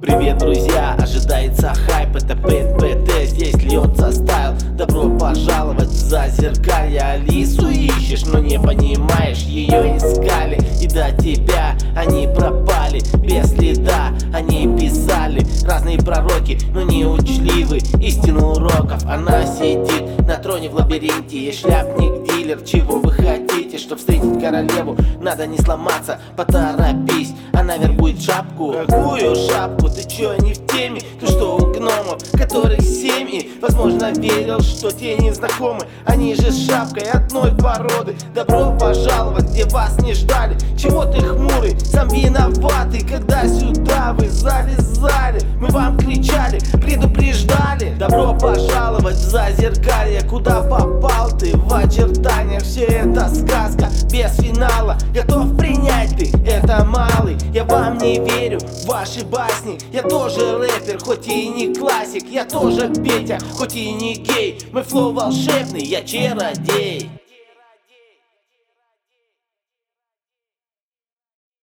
Привет, друзья, ожидается хайп, это ПТ, здесь льется стайл. Добро пожаловать в Зазеркалье. Алису ищешь, но не понимаешь, ее искали. И до тебя они пропали, без следа они писали. Разные пророки, но не учли вы истину уроков. Она сидит на троне в лабиринте, есть шляпник, дилер. Чего вы хотите, чтоб встретить королеву? Надо не сломаться, поторопись, она вербует шапку. Какую шапку? Ты чё, не в теме? Ты что, у гномов, которых семьи? Возможно, верил, что те не знакомы. Они же с шапкой одной породы. Добро пожаловать, где вас не ждали. Чего ты хмурый, сам виноватый, когда сюда вы залезали? Мы вам кричали, предупреждали. Добро пожаловать в Зазеркалье. Куда попал ты в очертаниях? Все это сказка без финала. Готов принять ты это, малый? Я вам не верю, в ваши басни. Я тоже рэпер, хоть и не классик. Я тоже Петя, хоть и не гей. Мой флоу волшебный, я чародей.